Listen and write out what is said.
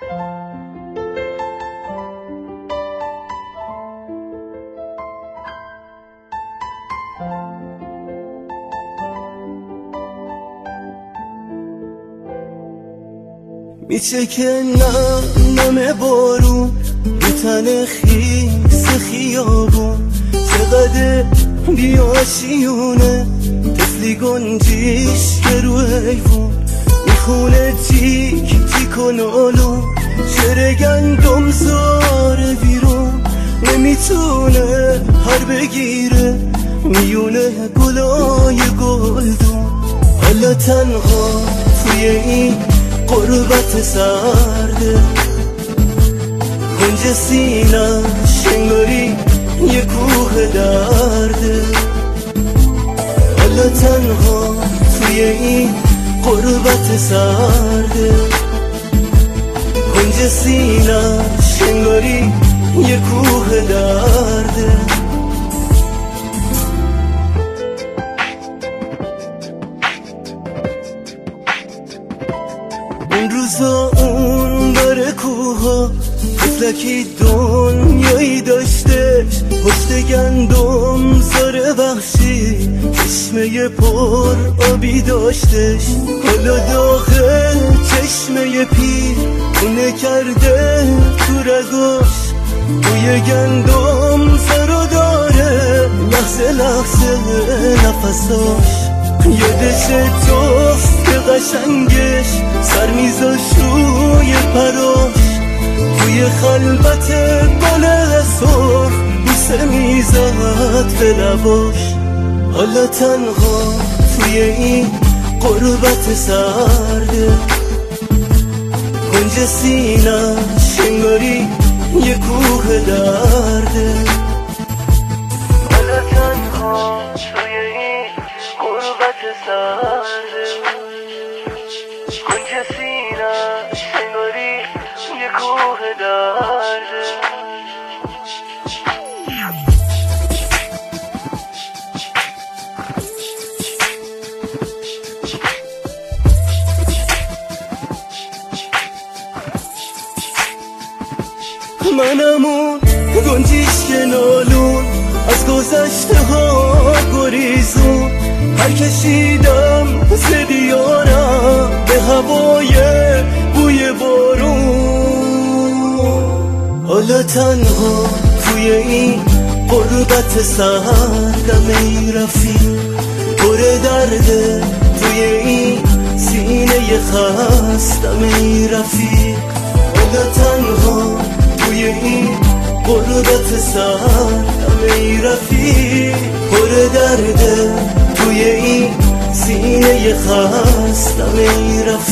میچکه نم بارون رو تن خیس خیابون، چقدر بیاشیونه طفلی گنجیش که رو حیوون، میخونه تیک تیک و نالون، شعر گندم زاره بیرون، نمیتونه هر بگیره میونه گلای گلدون. حالا تنها توی این غربت سرده، گنج سینه‌ش انگاری یه کوه درده. حالا تنها توی این غربت سرده، گنج سینه‌ش انگاری یه کوه درده. اون روزا اون بر کوها طفلکی دنیایی داشتش، پشت گندم زار وحشی چشمه پر آبی داشتش. حالا داخل چشمه پیر خونه کرده تو رگاش، بوی گندم زارو داره لحظه لحظه نفساش. یادش توست قشنگش سر میذاش روی پراش، توی خلوت گل سرخ بوسه میزد به لباش. حالا تنها توی این غربت سرده، گنج سینه‌ش انگاری یه کوه درده. حالا تنها توی این غربت سرده، گنج سینه‌ش انگاری یه کوه درده. منم اون گنجیش که نالون از گذشته ها گریزون، هر کشیدم زدیارم به هوای بوی بارون. حالا تنها توی این غربت سردم ای رفیق، پر درده توی این سینه خستم ای رفیق. حالا تنها توی این غربت سردم ای رفیق، پر درده توی این سینه خستم ای رفیق.